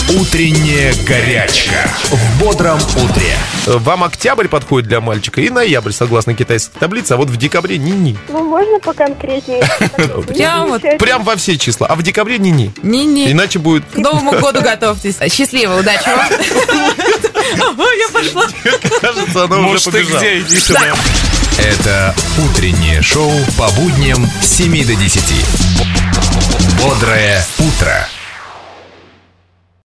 Утренняя горячка в бодром утре. Вам октябрь подходит для мальчика и ноябрь, согласно китайской таблице, а вот в декабре ни-ни. Ну, можно поконкретнее? Прям во все числа, а в декабре ни-ни. Не-не. Иначе будет... К Новому году готовьтесь. Счастливо, удачи вам. Я пошла. Кажется, она уже побежала. Это утреннее шоу по будням с 7 до 10. Бодрое утро.